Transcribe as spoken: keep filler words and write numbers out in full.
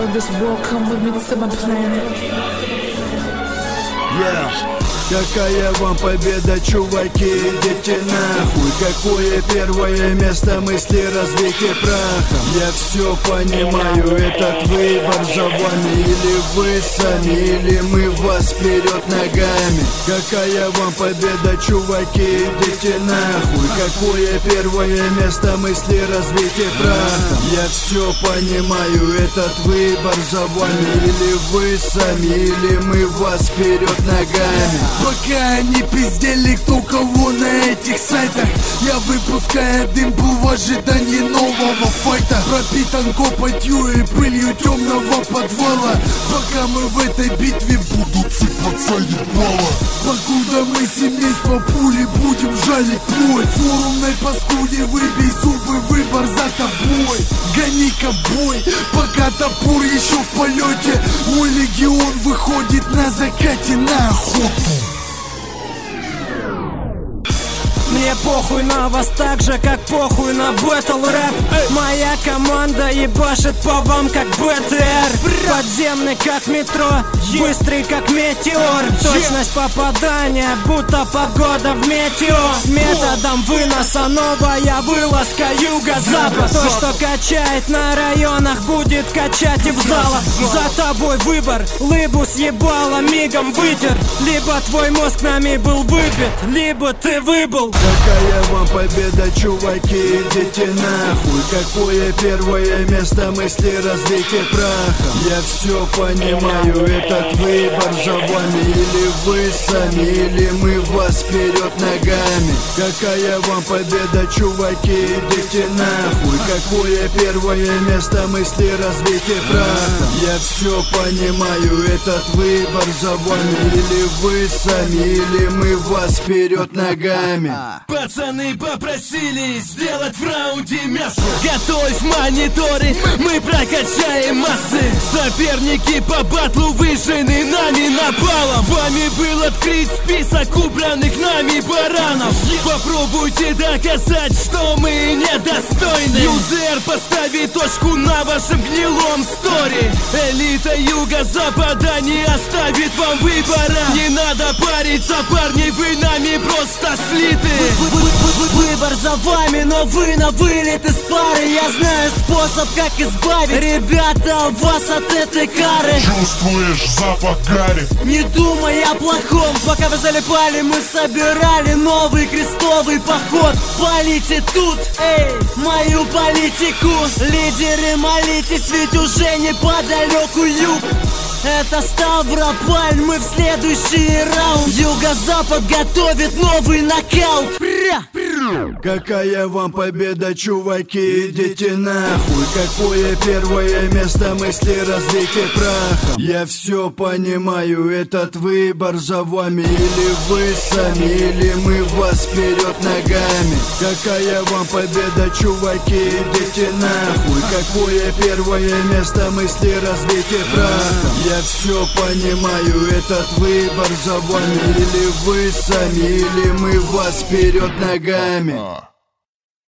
of this world, come with me to my planet. Yeah. Какая вам победа, чуваки, идите нахуй. Какое первое место, мысли развейте прахом. Я все понимаю, этот выбор за вами. Или вы сами, или мы вас вперед ногами. Какая вам победа, чуваки, идите нахуй. Какое первое место, мысли развейте прахом. Я все понимаю, этот выбор за вами. Или вы сами, или мы вас вперед ногами. Пока они пиздели кто кого на этих сайтах, я выпускаю дымку в ожидании нового файта. Пропитан копотью и пылью темного подвала. Пока мы в этой битве будут сыпаться ебало. Покуда мы семейство пули будем жалить плоть. Форумной паскуде выбей зубы, выбор за тобой. Гони ковбой, пока топор еще в полете. Мой легион выходит на закате на охоту. Мне похуй на вас так же, как похуй на бэтл рэп. Моя команда ебашит по вам, как бэ тэ эр. Подземный, как метро, быстрый, как метеор. Точность попадания, будто погода в метео. Методом выноса новая вылазка юго-запад. То, что качает на районах, будет качать и в залах. За тобой выбор, лыбу съебала, мигом вытер. Либо твой мозг нами был выбит, либо ты выбыл. Какая вам победа, чуваки, идите нахуй. Какое первое место, мысли развейте прахом. Я все понимаю, этот выбор за вами. Или вы сами, или мы вас вперед ногами. Какая вам победа, чуваки, идите нахуй. Какое первое место, мысли развейте прахом. Я все понимаю, этот выбор за вами. Или вы сами, или мы вас вперед ногами. Пацаны попросили сделать в раунде мясо. Готовь мониторы, мы прокачаем массы. Соперники по батлу выжжены нами напалом. Вами был открыт список убранных нами баранов. Попробуйте доказать, что мы недостойны. Юзер поставит точку на вашем гнилом сторе. Элита юго-запада не оставит вам выбора. Не надо париться, парни, вы нами просто слиты. Выбор за вами, но вы на вылет из пары. Я знаю способ, как избавить ребята вас от этой кары. Чувствуешь запах гари? Не думай о плохом, пока вы залипали, мы собирали новый крестовый поход. Полите тут, эй, мою политику. Лидеры, молитесь, ведь уже неподалеку юг. Это Ставрополь, мы в следующий раунд. Юго-запад готовит новый нокаут. Какая вам победа, чуваки, идите нахуй. Какое первое место, мысли развейте прахом. Я все понимаю, этот выбор за вами. Или вы сами, или мы вас вперед ногами. Какая вам победа, чуваки, идите нахуй. Какое первое место, мысли развейте прахом. Я все понимаю, этот выбор за вами. Или вы сами, или мы вас вперед ногами.